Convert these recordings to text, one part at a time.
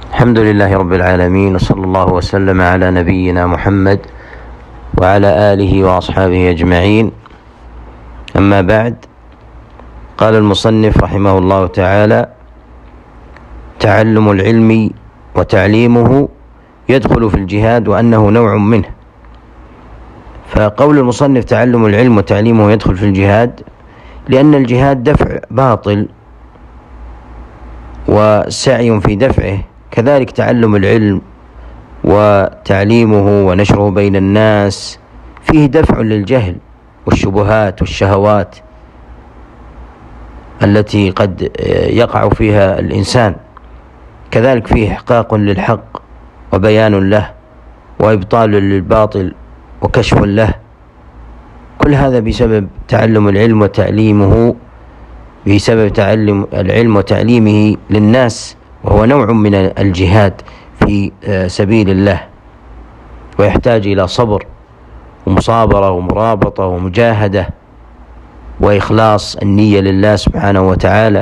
الحمد لله رب العالمين، وصلى الله وسلم على نبينا محمد وعلى آله وأصحابه أجمعين. أما بعد، قال المصنف رحمه الله تعالى: تعلم العلم وتعليمه يدخل في الجهاد وأنه نوع منه. فقول المصنف تعلم العلم وتعليمه يدخل في الجهاد لأن الجهاد دفع باطل وسعي في دفعه، كذلك تعلم العلم وتعليمه ونشره بين الناس فيه دفع للجهل والشبهات والشهوات التي قد يقع فيها الإنسان، كذلك فيه إحقاق للحق وبيان له وإبطال للباطل وكشف له. كل هذا بسبب تعلم العلم وتعليمه، بسبب تعلم العلم وتعليمه للناس، وهو نوع من الجهاد في سبيل الله، ويحتاج إلى صبر ومصابرة ومرابطة ومجاهدة وإخلاص النية لله سبحانه وتعالى.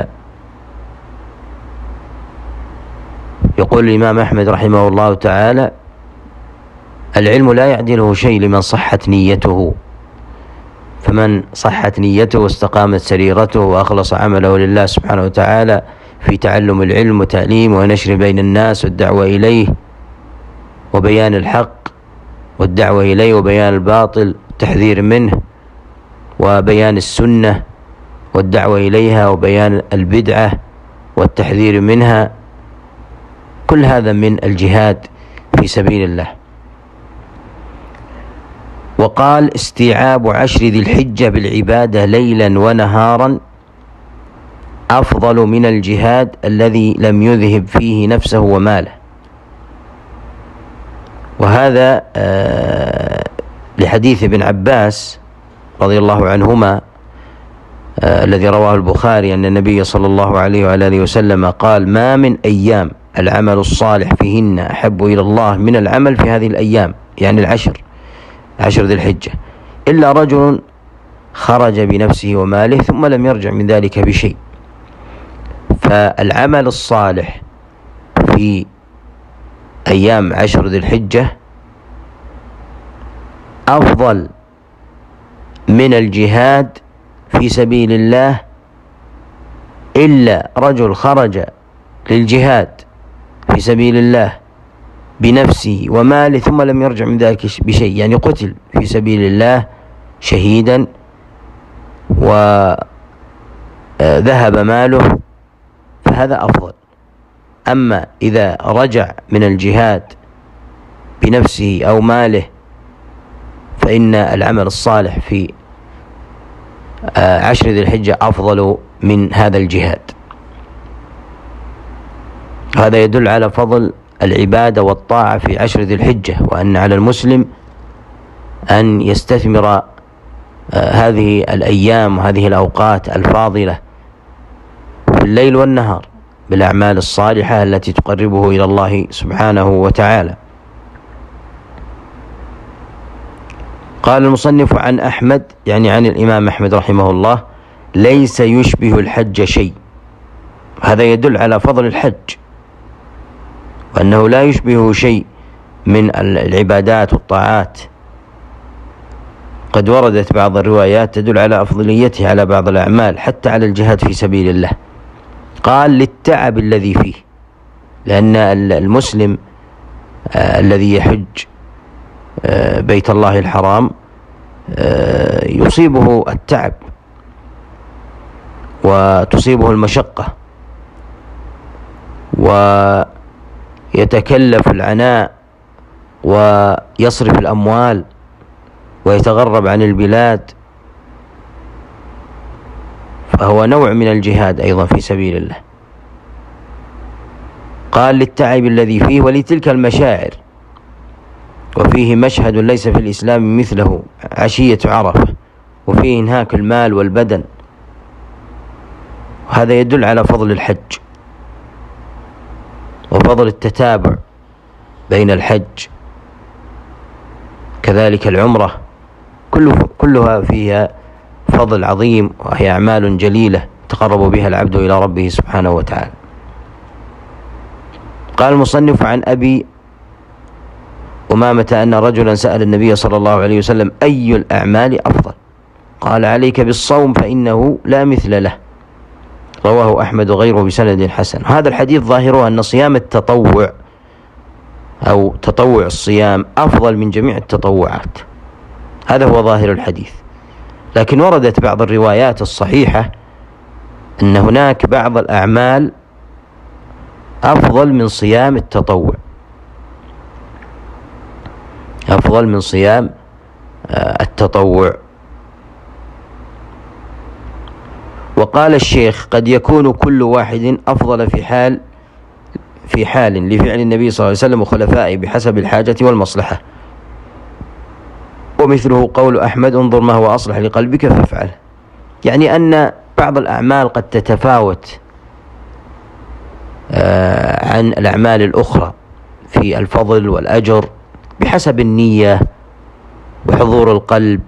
يقول الإمام أحمد رحمه الله تعالى: العلم لا يعدله شيء لمن صحت نيته، فمن صحت نيته واستقامت سريرته وأخلص عمله لله سبحانه وتعالى في تعلم العلم وتعليمه ونشر بين الناس والدعوة إليه وبيان الحق والدعوة إليه وبيان الباطل والتحذير منه وبيان السنة والدعوة إليها وبيان البدعة والتحذير منها، كل هذا من الجهاد في سبيل الله. وقال: استيعاب 10 ذي الحجة بالعبادة ليلا ونهارا أفضل من الجهاد الذي لم يذهب فيه نفسه وماله. وهذا لحديث ابن عباس رضي الله عنهما الذي رواه البخاري أن النبي صلى الله عليه وآله وسلم قال: ما من أيام العمل الصالح فيهن أحب إلى الله من العمل في هذه الأيام، يعني 10 ذي الحجة، إلا رجل خرج بنفسه وماله ثم لم يرجع من ذلك بشيء. فالعمل الصالح في أيام 10 ذي الحجة أفضل من الجهاد في سبيل الله، إلا رجل خرج للجهاد في سبيل الله بنفسه وماله ثم لم يرجع من ذلك بشيء، يعني قتل في سبيل الله شهيدا وذهب ماله، فهذا أفضل. أما إذا رجع من الجهاد بنفسه أو ماله فإن العمل الصالح في 10 ذي الحجة أفضل من هذا الجهاد. هذا يدل على فضل العبادة والطاعة في 10 ذي الحجة، وأن على المسلم أن يستثمر هذه الأيام وهذه الأوقات الفاضلة في الليل والنهار بالأعمال الصالحة التي تقربه إلى الله سبحانه وتعالى. قال المصنف: عن أحمد، يعني عن الإمام أحمد رحمه الله: ليس يشبه الحج شيء. هذا يدل على فضل الحج وأنه لا يشبه شيء من العبادات والطاعات. قد وردت بعض الروايات تدل على أفضليته على بعض الأعمال، حتى على الجهاد في سبيل الله. قال: للتعب الذي فيه، لأن المسلم الذي يحج بيت الله الحرام يصيبه التعب وتصيبه المشقة ويتكلف العناء ويصرف الأموال ويتغرب عن البلاد، فهو نوع من الجهاد أيضا في سبيل الله. قال: للتعب الذي فيه ولتلك المشاعر، وفيه مشهد ليس في الإسلام مثله، عشية عرفة، وفيه انهاك المال والبدن. وهذا يدل على فضل الحج وفضل التتابع بين الحج، كذلك العمرة، كلها فيها فضل عظيم، وهي أعمال جليلة تقرب بها العبد إلى ربه سبحانه وتعالى. قال المصنف: عن أبي أمامة أن رجلا سأل النبي صلى الله عليه وسلم: أي الأعمال أفضل؟ قال: عليك بالصوم فإنه لا مثل له. رواه أحمد وغيره بسند حسن. هذا الحديث ظاهره أن صيام التطوع أو تطوع الصيام أفضل من جميع التطوعات، هذا هو ظاهر الحديث. لكن وردت بعض الروايات الصحيحة أن هناك بعض الأعمال أفضل من صيام التطوع، أفضل من صيام التطوع. وقال الشيخ: قد يكون كل واحد أفضل في حال لفعل النبي صلى الله عليه وسلم وخلفائه بحسب الحاجة والمصلحة. ومثله قول أحمد: انظر ما هو أصلح لقلبك فافعله. يعني أن بعض الأعمال قد تتفاوت عن الأعمال الأخرى في الفضل والأجر بحسب النية وحضور القلب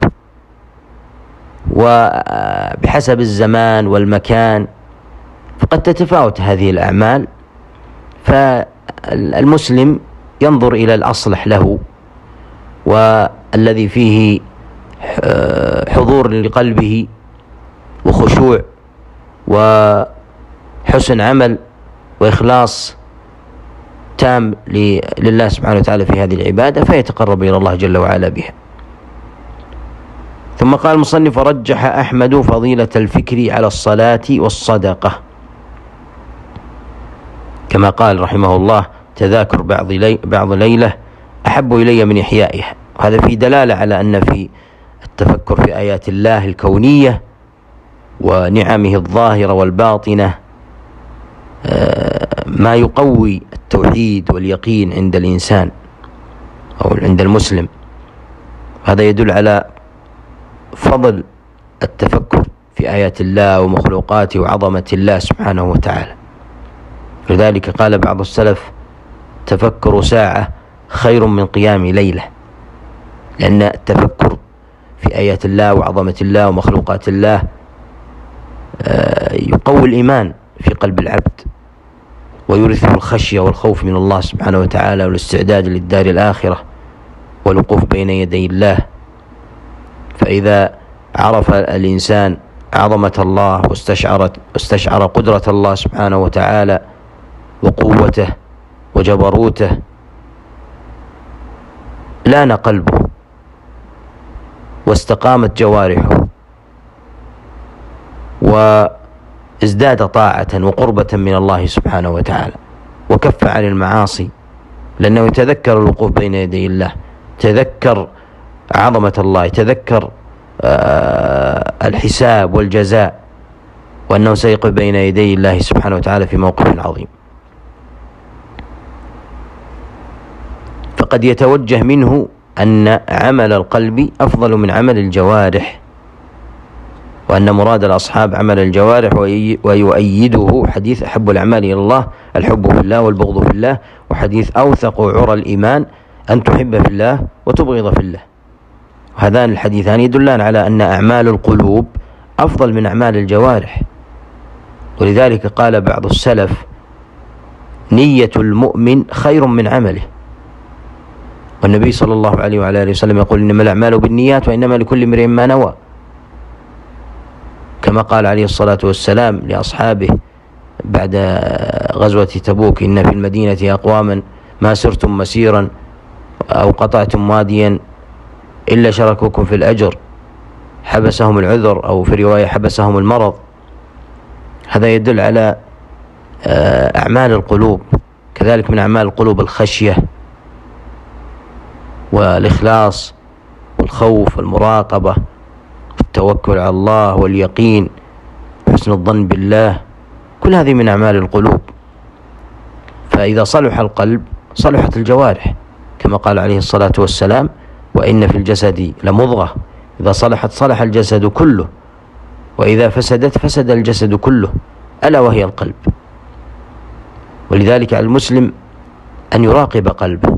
وبحسب الزمان والمكان، فقد تتفاوت هذه الأعمال. فالمسلم ينظر إلى الأصلح له والذي فيه حضور لقلبه وخشوع وحسن عمل وإخلاص تام لله سبحانه وتعالى في هذه العبادة، فيتقرب إلى الله جل وعلا بها. ثم قال المصنف: رجح أحمد فضيلة الفكر على الصلاة والصدقة، كما قال رحمه الله: تذاكر بعض ليلة أحب إلي من إحيائها. هذا في دلالة على أن في التفكر في آيات الله الكونية ونعمه الظاهرة والباطنة ما يقوي التوحيد واليقين عند الإنسان أو عند المسلم. هذا يدل على فضل التفكر في آيات الله ومخلوقاته وعظمة الله سبحانه وتعالى. لذلك قال بعض السلف: تفكر ساعة خير من قيام ليلة، لأن التفكر في آيات الله وعظمة الله ومخلوقات الله يقوي الإيمان في قلب العبد ويورثه الخشية والخوف من الله سبحانه وتعالى والاستعداد للدار الآخرة والوقوف بين يدي الله. فإذا عرف الإنسان عظمة الله واستشعر قدرة الله سبحانه وتعالى وقوته وجبروته، لان قلبه واستقامت جوارحه وازداد طاعة وقربة من الله سبحانه وتعالى، وكف عن المعاصي، لأنه يتذكر الوقوف بين يدي الله، يتذكر عظمة الله، يتذكر الحساب والجزاء، وأنه سيقف بين يدي الله سبحانه وتعالى في موقف عظيم. فقد يتوجه منه أن عمل القلب أفضل من عمل الجوارح، وأن مراد الأصحاب عمل الجوارح، ويؤيده حديث أحب الأعمال إلى الله الحب في الله والبغض في الله، وحديث أوثق عرى الإيمان أن تحب في الله وتبغض في الله. هذان الحديثان يدلان على أن أعمال القلوب أفضل من أعمال الجوارح. ولذلك قال بعض السلف: نية المؤمن خير من عمله. والنبي صلى الله عليه وعلى آله وسلم يقول: إنما الأعمال بالنيات وإنما لكل امرئ ما نوى، كما قال عليه الصلاة والسلام لأصحابه بعد غزوة تبوك: إن في المدينة أقواما ما سرتم مسيرا أو قطعتم واديا إلا شاركوكم في الأجر، حبسهم العذر، أو في رواية حبسهم المرض. هذا يدل على أعمال القلوب. كذلك من أعمال القلوب الخشية والإخلاص والخوف والمراقبة والتوكل على الله واليقين وحسن الظن بالله، كل هذه من أعمال القلوب. فإذا صلح القلب صلحت الجوارح، كما قال عليه الصلاة والسلام: وإن في الجسد لمضغة إذا صلحت صلح الجسد كله، وإذا فسدت فسد الجسد كله، ألا وهي القلب. ولذلك على المسلم أن يراقب قلبه،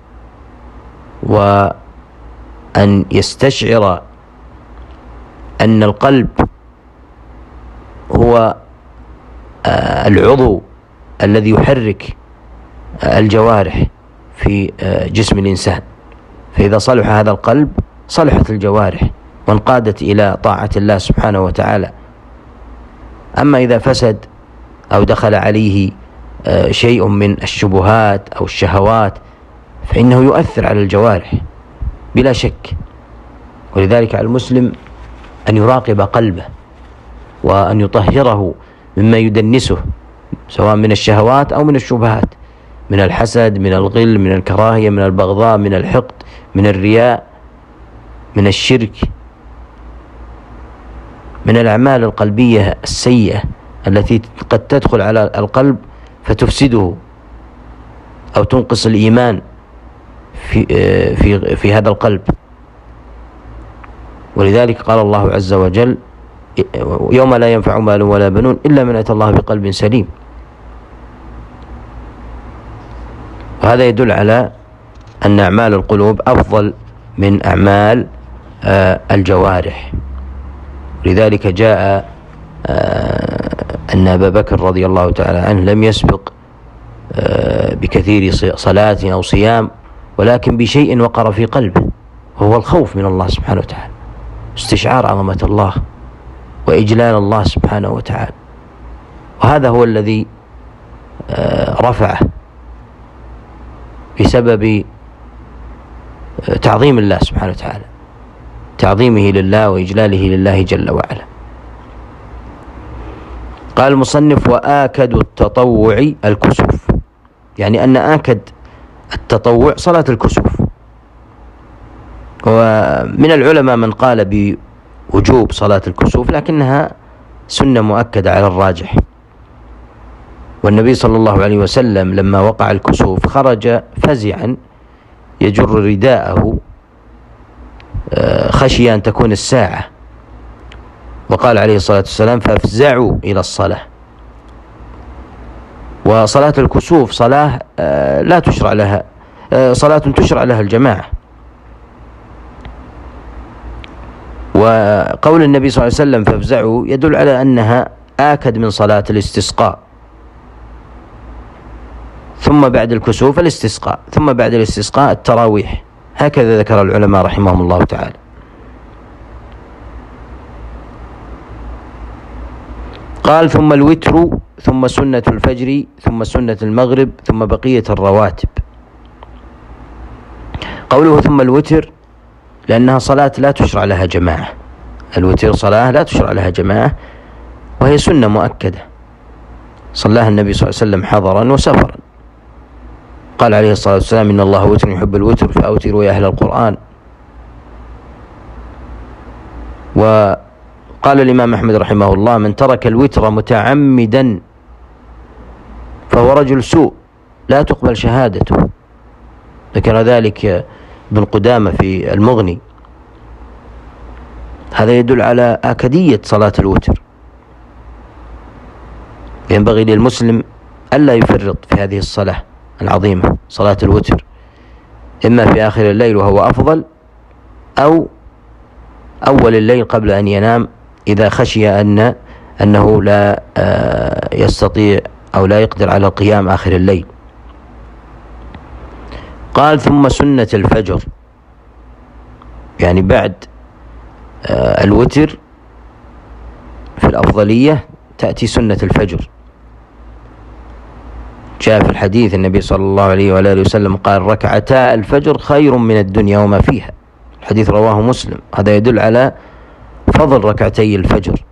وأن يستشعر أن القلب هو العضو الذي يحرك الجوارح في جسم الإنسان، فإذا صلح هذا القلب صلحت الجوارح وانقادت إلى طاعة الله سبحانه وتعالى. أما إذا فسد أو دخل عليه شيء من الشبهات أو الشهوات فإنه يؤثر على الجوارح بلا شك. ولذلك على المسلم أن يراقب قلبه وأن يطهره مما يدنسه، سواء من الشهوات أو من الشبهات، من الحسد، من الغل، من الكراهية، من البغضاء، من الحقد، من الرياء، من الشرك، من الأعمال القلبية السيئة التي قد تدخل على القلب فتفسده أو تنقص الإيمان في هذا القلب. ولذلك قال الله عز وجل: يوم لا ينفع مال ولا بنون إلا من أتى الله بقلب سليم. وهذا يدل على أن أعمال القلوب أفضل من أعمال الجوارح. لذلك جاء أن أبا بكر رضي الله تعالى عنه لم يسبق بكثير صلاة أو صيام، ولكن بشيء وقر في قلبه، وهو الخوف من الله سبحانه وتعالى، استشعار عظمة الله وإجلال الله سبحانه وتعالى. وهذا هو الذي رفعه بسبب تعظيم الله سبحانه وتعالى، تعظيمه لله وإجلاله لله جل وعلا. قال المصنف: وآكد التطوع الكسوف، يعني أن آكد التطوع صلاة الكسوف. ومن العلماء من قال بوجوب صلاة الكسوف، لكنها سنة مؤكدة على الراجح. والنبي صلى الله عليه وسلم لما وقع الكسوف خرج فزعا يجر رداءه خشي أن تكون الساعة، وقال عليه الصلاة والسلام: فافزعوا إلى الصلاة. وصلاة الكسوف صلاة لا تشرع لها صلاة تشرع لها الجماعة. وقول النبي صلى الله عليه وسلم فافزعوا يدل على أنها آكد من صلاة الاستسقاء، ثم بعد الكسوف الاستسقاء، ثم بعد الاستسقاء التراويح، هكذا ذكر العلماء رحمهم الله تعالى. قال: ثم الوتر، ثم سنة الفجر، ثم سنة المغرب، ثم بقية الرواتب. قوله ثم الوتر لأنها صلاة لا تشرع لها جماعة، الوتر صلاة لا تشرع لها جماعة، وهي سنة مؤكدة صلاها النبي صلى الله عليه وسلم حضرا وسفرا. قال عليه الصلاة والسلام: إن الله وتر يحب الوتر فأوتروا يا أهل القرآن. وقال الإمام أحمد رحمه الله: من ترك الوتر متعمدا فهو رجل سوء لا تقبل شهادته. ذكر ذلك ابن قدامة في المغني. هذا يدل على آكدية صلاة الوتر. ينبغي للمسلم ألا يفرط في هذه الصلاة العظيمة، صلاة الوتر، إما في آخر الليل وهو أفضل، أو أول الليل قبل أن ينام إذا خشي أنه لا يستطيع أو لا يقدر على القيام آخر الليل. قال: ثم سنة الفجر، يعني بعد الوتر في الأفضلية تأتي سنة الفجر. جاء في الحديث النبي صلى الله عليه وآله وسلم قال: ركعتا الفجر خير من الدنيا وما فيها. الحديث رواه مسلم. هذا يدل على فضل ركعتي الفجر.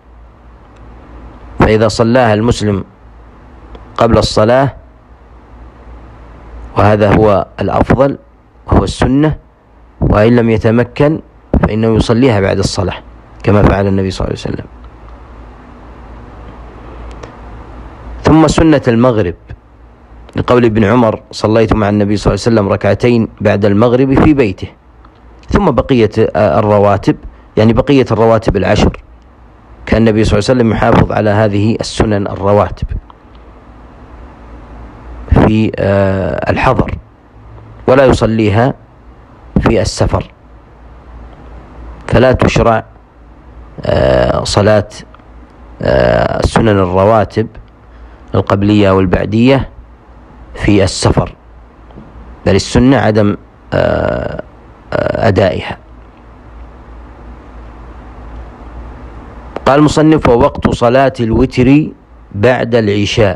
فإذا صلاها المسلم قبل الصلاة، وهذا هو الأفضل وهو السنة، وإن لم يتمكن فإنه يصليها بعد الصلاة كما فعل النبي صلى الله عليه وسلم. ثم سنة المغرب، لقول ابن عمر: صليت مع النبي صلى الله عليه وسلم ركعتين بعد المغرب في بيته. ثم بقية الرواتب، يعني بقية الرواتب العشر، كان النبي صلى الله عليه وسلم يحافظ على هذه السنن الرواتب في الحضر، ولا يصليها في السفر. فلا تشرع صلاة السنن الرواتب القبلية والبعدية في السفر، بل السنة عدم أدائها. قال المصنف: ووقت صلاة الوتر بعد العشاء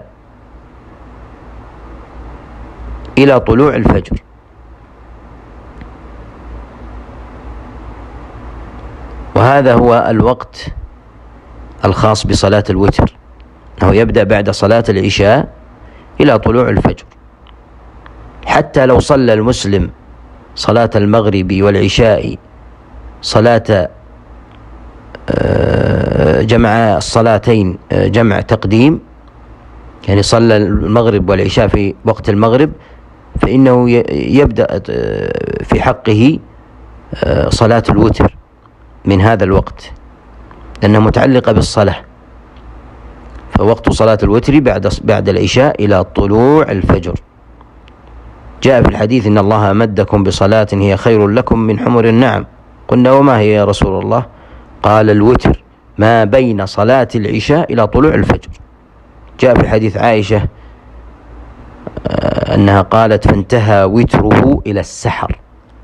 إلى طلوع الفجر. وهذا هو الوقت الخاص بصلاة الوتر، أنه يبدأ بعد صلاة العشاء إلى طلوع الفجر. حتى لو صلى المسلم صلاة المغرب والعشاء صلاة جمع الصلاتين جمع تقديم، يعني صلى المغرب والعشاء في وقت المغرب، فإنه يبدأ في حقه صلاة الوتر من هذا الوقت، لأنها متعلقة بالصلاة. فوقت صلاة الوتر بعد العشاء إلى طلوع الفجر. جاء في الحديث: إن الله أمدكم بصلاة هي خير لكم من حمر النعم. قلنا: وما هي يا رسول الله؟ قال: الوتر ما بين صلاة العشاء إلى طلوع الفجر. جاء في حديث عائشة أنها قالت: فانتهى وتره إلى السحر.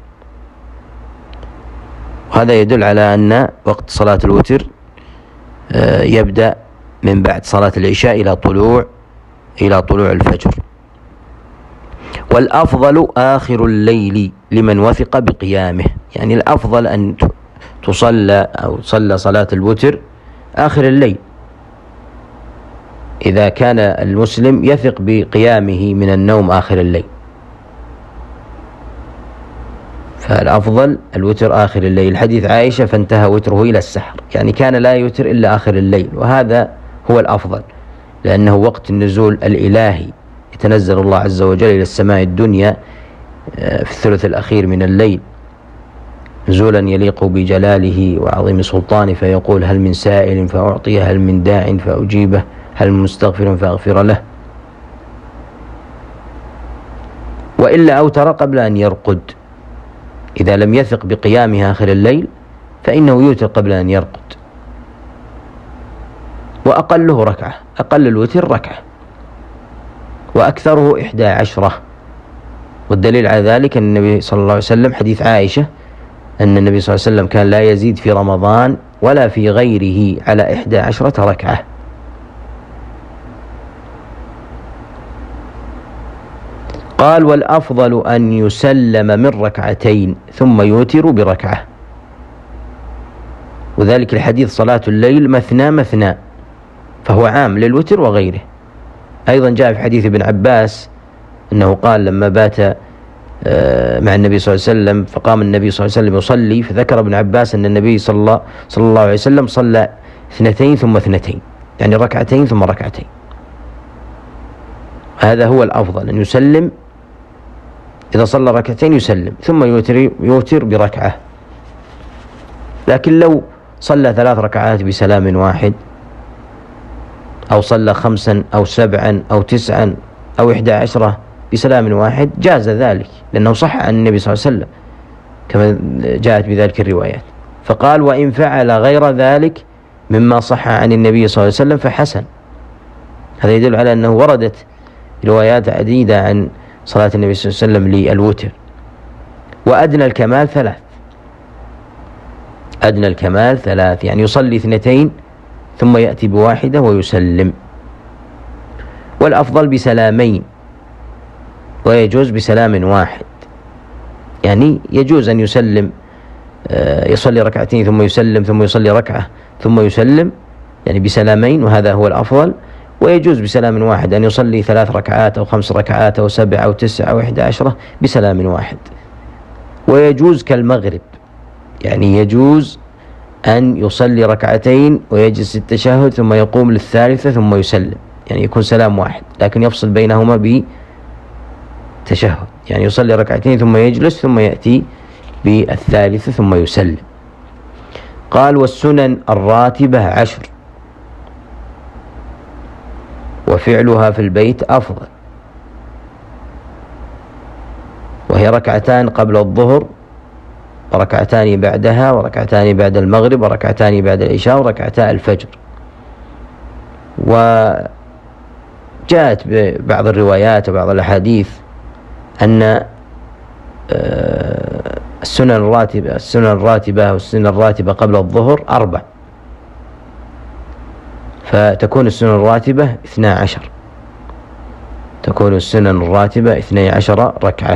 وهذا يدل على أن وقت صلاة الوتر يبدأ من بعد صلاة العشاء إلى طلوع الفجر. والأفضل آخر الليل لمن وثق بقيامه، يعني الأفضل أن تصلى أو صلى صلاة الوتر آخر الليل إذا كان المسلم يثق بقيامه من النوم آخر الليل، فالأفضل الوتر آخر الليل. حديث عائشة: فانتهى وتره إلى السحر، يعني كان لا يوتر إلا آخر الليل، وهذا هو الأفضل، لأنه وقت النزول الإلهي، يتنزل الله عز وجل إلى السماء الدنيا في الثلث الأخير من الليل نزولا يليق بجلاله وعظيم سلطانه، فيقول: هل من سائل فأعطيه، هل من داع فأجيبه، هل من مستغفر فأغفر له. وإلا أوتر قبل أن يرقد، إذا لم يثق بقيامه آخر الليل فإنه يوتر قبل أن يرقد. وأقله ركعة، أقل الوتر ركعة، وأكثره 11. والدليل على ذلك أن النبي صلى الله عليه وسلم، حديث عائشة أن النبي صلى الله عليه وسلم كان لا يزيد في رمضان ولا في غيره على 11 ركعة. قال: والأفضل أن يسلم من ركعتين ثم يوتر بركعة، وذلك الحديث: صلاة الليل مثنى مثنى، فهو عام للوتر وغيره. أيضا جاء في حديث ابن عباس أنه قال لما بات مع النبي صلى الله عليه وسلم فقام النبي صلى الله عليه وسلم يصلي، فذكر ابن عباس أن النبي صلى الله عليه وسلم صلى 2 ثم 2، يعني ركعتين ثم ركعتين. هذا هو الأفضل، أن يسلم إذا صلى ركعتين يسلم ثم يوتر بركعة. لكن لو صلى 3 ركعات بسلام واحد، أو صلى 5 أو 7 أو 9 أو 11 بسلام واحد، جاز ذلك، لأنه صح عن النبي صلى الله عليه وسلم كما جاءت بذلك الروايات. فقال: وإن فعل غير ذلك مما صح عن النبي صلى الله عليه وسلم فحسن. هذا يدل على أنه وردت روايات عديدة عن صلاة النبي صلى الله عليه وسلم للوتر. وأدنى الكمال 3، أدنى الكمال 3، يعني يصلي 2 ثم يأتي ب1 ويسلم. والأفضل بسلامين، ويجوز بسلام واحد، يعني يجوز أن يسلم، يصلي 2 ثم يسلم، ثم يصلي ركعة ثم يسلم، يعني بسلامين، وهذا هو الأفضل. ويجوز بسلام واحد أن يصلي 3 ركعات أو 5 ركعات أو 7 أو 9 أو 11 بسلام واحد. ويجوز كالمغرب، يعني يجوز أن يصلي 2 ويجلس التشهد ثم يقوم للثالثة ثم يسلم، يعني يكون سلام واحد، لكن يفصل بينهما بتشهد، يعني يصلي 2 ثم يجلس ثم يأتي بالثالثة ثم يسلم. قال: والسنن الراتبة 10، وفعلها في البيت أفضل، وهي 2 قبل الظهر، وركعتان بعدها، وركعتان بعد المغرب، وركعتان بعد العشاء، وركعتا الفجر. جاءت ببعض الروايات وبعض الأحاديث أن السنن الراتبة قبل الظهر 4، فتكون السنن الراتبة 12، تكون السنن الراتبة 12 ركعة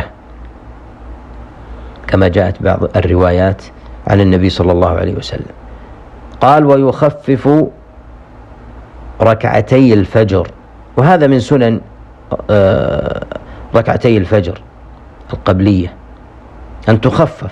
كما جاءت بعض الروايات عن النبي صلى الله عليه وسلم. قال ويخفف ركعتي الفجر، وهذا من سنن ركعتي الفجر القبلية أن تخفف،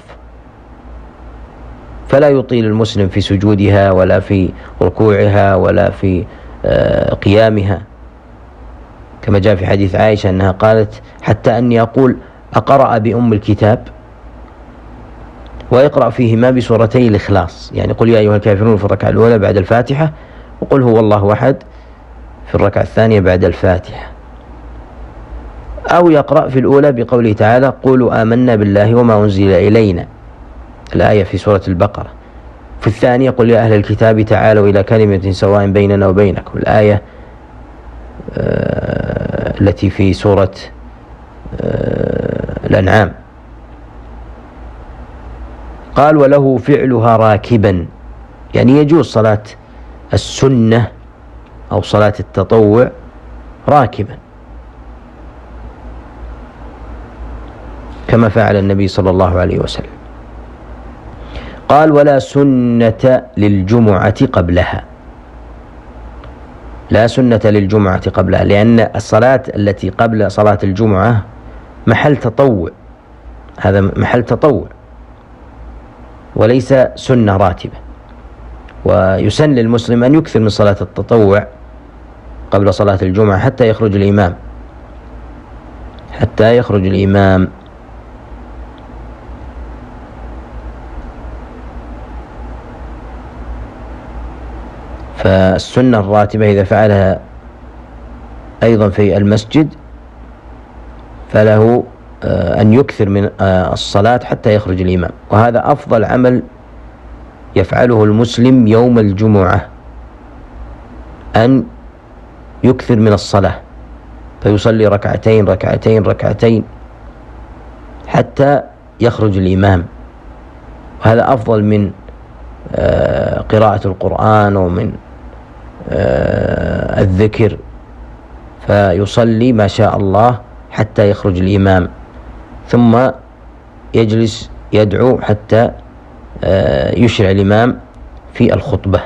فلا يطيل المسلم في سجودها ولا في ركوعها ولا في قيامها، كما جاء في حديث عائشة أنها قالت حتى أني أقول أقرأ بأم الكتاب ويقرأ فيهما بسورتي الإخلاص، يعني قل يا أيها الكافرون في الركعة الأولى بعد الفاتحة، وقل هو الله أحد في الركعة الثانية بعد الفاتحة، أو يقرأ في الأولى بقوله تعالى قولوا آمنا بالله وما أنزل إلينا، الآية في سورة البقرة، في الثانية قل يا أهل الكتاب تعالوا إلى كلمة سواء بيننا وبينكم، الآية التي في سورة الأنعام. قال وله فعلها راكبا، يعني يجوز صلاة السنة أو صلاة التطوع راكبا كما فعل النبي صلى الله عليه وسلم. قال ولا سنة للجمعة قبلها، لا سنة للجمعة قبلها، لأن الصلاة التي قبل صلاة الجمعة محل تطوع، هذا محل تطوع وليس سنة راتبة، ويسن للمسلم أن يكثر من صلاة التطوع قبل صلاة الجمعة حتى يخرج الإمام. فالسنة الراتبة إذا فعلها أيضا في المسجد فله أن يكثر من الصلاة حتى يخرج الإمام، وهذا أفضل عمل يفعله المسلم يوم الجمعة، أن يكثر من الصلاة فيصلي ركعتين حتى يخرج الإمام، وهذا أفضل من قراءة القرآن ومن الذكر، فيصلي ما شاء الله حتى يخرج الإمام، ثم يجلس يدعو حتى يشرع الإمام في الخطبة،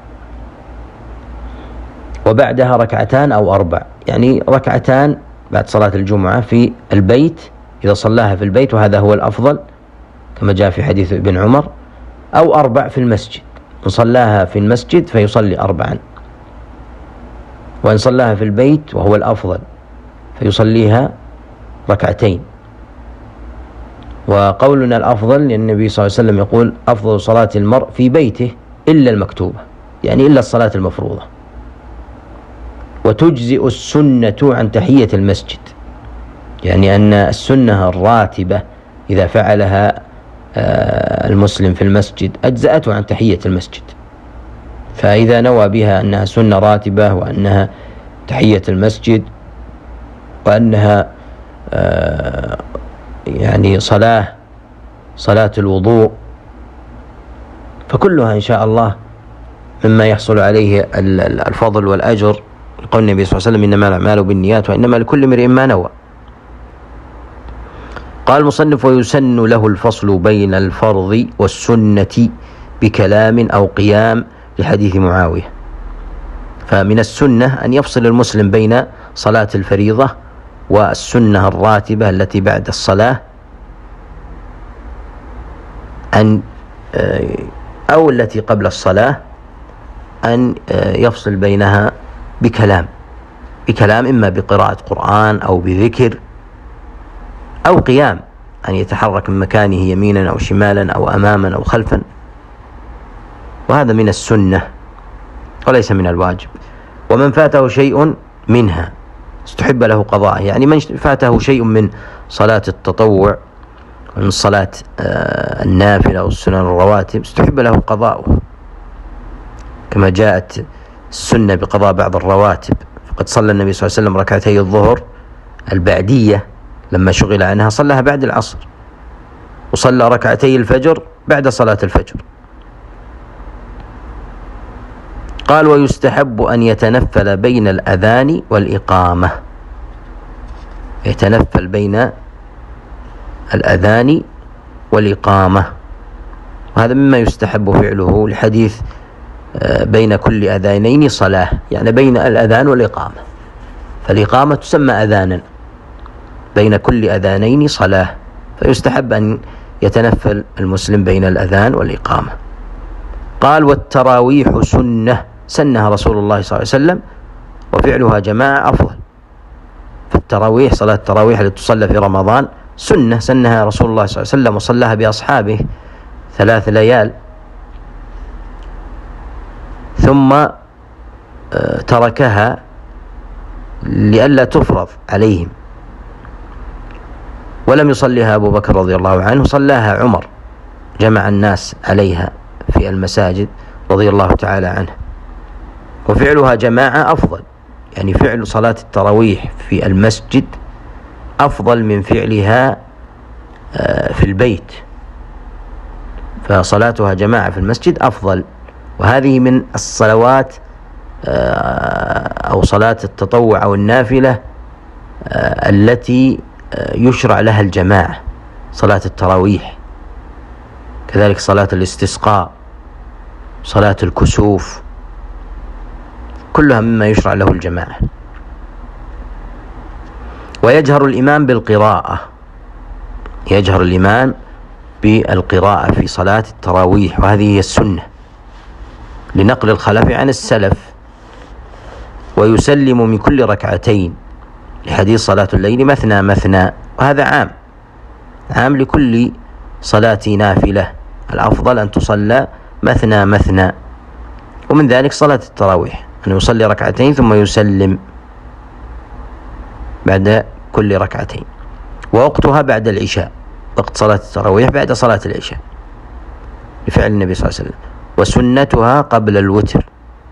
وبعدها 2 أو 4، يعني 2 بعد صلاة الجمعة في البيت إذا صلاها في البيت، وهذا هو الأفضل كما جاء في حديث ابن عمر، أو 4 في المسجد، إن صلاها في المسجد فيصلي 4، وإن صلاها في البيت وهو الأفضل فيصليها 2. وقولنا الأفضل لأن النبي صلى الله عليه وسلم يقول أفضل صلاة المرء في بيته إلا المكتوبة، يعني إلا الصلاة المفروضة، وتجزئ السنة عن تحية المسجد، يعني أن السنة الراتبة إذا فعلها المسلم في المسجد أجزأته عن تحية المسجد، فإذا نوى بها أنها سنة راتبة وأنها تحية المسجد وأنها يعني صلاة الوضوء، فكلها إن شاء الله مما يحصل عليه الفضل والأجر، قول النبي صلى الله عليه وسلم إنما الأعمال بالنيات وإنما لكل امرئ ما نوى. قال المصنف ويسن له الفصل بين الفرض والسنة بكلام أو قيام لحديث معاوية، فمن السنة أن يفصل المسلم بين صلاة الفريضة والسنة الراتبة التي بعد الصلاة، أو التي قبل الصلاة، أن يفصل بينها بكلام إما بقراءة قرآن أو بذكر أو قيام، أن يتحرك من مكانه يمينا أو شمالا أو أماما أو خلفا، وهذا من السنة وليس من الواجب. ومن فاته شيء منها استحب له قضاءه، يعني من فاته شيء من صلاة التطوع ومن صلاة النافلة والسنن الرواتب استحب له قضاؤه، كما جاءت السنة بقضاء بعض الرواتب، فقد صلى النبي صلى الله عليه وسلم ركعتي الظهر البعدية لما شغل عنها صلىها بعد العصر، وصلى ركعتي الفجر بعد صلاة الفجر. قال: ويستحب أن يتنفل بين الأذان والإقامة، يتنفل بين الأذان والإقامة، وهذا مما يستحب فعله لحديث بين كل أذانين صلاة، يعني بين الأذان والإقامة، فالإقامة تسمى أذانا، بين كل أذانين صلاة، فيستحب أن يتنفل المسلم بين الأذان والإقامة. قال: والتراويح سنة سنها رسول الله صلى الله عليه وسلم، وفعلها جماعة أفضل. فالتراويح، صلاة التراويح التي تصلى في رمضان سنة سنها رسول الله صلى الله عليه وسلم، وصلاها بأصحابه 3 ليال، ثم تركها لئلا تفرض عليهم، ولم يصليها أبو بكر رضي الله عنه، صلاها عمر، جمع الناس عليها في المساجد رضي الله تعالى عنه. وفعلها جماعة أفضل، يعني فعل صلاة التراويح في المسجد أفضل من فعلها في البيت، فصلاتها جماعة في المسجد أفضل. وهذه من الصلوات أو صلاة التطوع أو النافلة التي يشرع لها الجماعة، صلاة التراويح، كذلك صلاة الاستسقاء، صلاة الكسوف، كلها مما يشرع له الجماعة. ويجهر الإمام بالقراءة، يجهر الإمام بالقراءة في صلاة التراويح، وهذه هي السنة لنقل الخلف عن السلف. ويسلم من كل ركعتين، لحديث صلاة الليل مثنى مثنى، وهذا عام لكل صلاة نافلة، الأفضل أن تصلى مثنى مثنى. ومن ذلك صلاة التراويح أن يصلي ركعتين ثم يسلم بعد كل ركعتين. ووقتها بعد العشاء، وقت صلاة التراويح بعد صلاة العشاء لفعل النبي صلى الله عليه وسلم. وسنتها قبل الوتر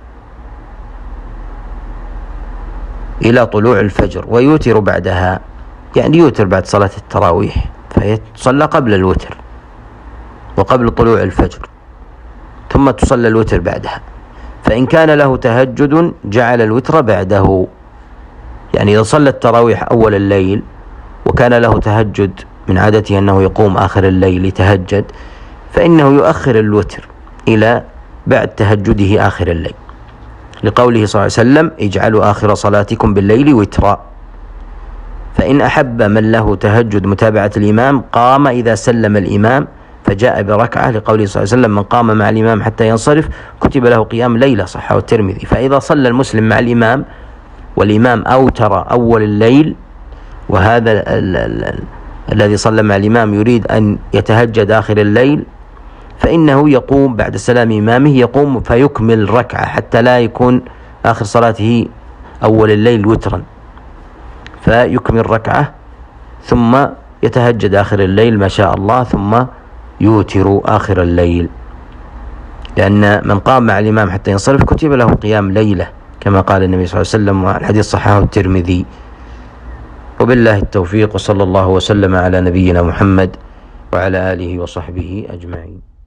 إلى طلوع الفجر، ويوتر بعدها، يعني يوتر بعد صلاة التراويح، فيتصلى قبل الوتر وقبل طلوع الفجر، ثم تصلى الوتر بعدها. فإن كان له تهجد جعل الوتر بعده، يعني إذا صلى التراويح أول الليل وكان له تهجد من عادته أنه يقوم آخر الليل يتهجد، فإنه يؤخر الوتر إلى بعد تهجده آخر الليل، لقوله صلى الله عليه وسلم: اجعلوا آخر صلاتكم بالليل وترا. فإن أحب من له تهجد متابعة الإمام قام إذا سلم الإمام فجاء بركعة، لقوله صلى الله عليه وسلم: من قام مع الإمام حتى ينصرف كتب له قيام ليلة، صححه الترمذي. فإذا صلى المسلم مع الإمام والإمام أوتر أول الليل، وهذا الذي صلى مع الإمام يريد أن يتهجد آخر الليل، فإنه يقوم بعد سلام إمامه، يقوم فيكمل ركعة حتى لا يكون آخر صلاته أول الليل وترا، فيكمل ركعة ثم يتهجد آخر الليل ما شاء الله، ثم يوتر آخر الليل، لأن من قام مع الإمام حتى ينصرف كتب له قيام ليلة، كما قال النبي صلى الله عليه وسلم، والحديث صححه الترمذي. وبالله التوفيق، وصلى الله وسلم على نبينا محمد وعلى آله وصحبه أجمعين.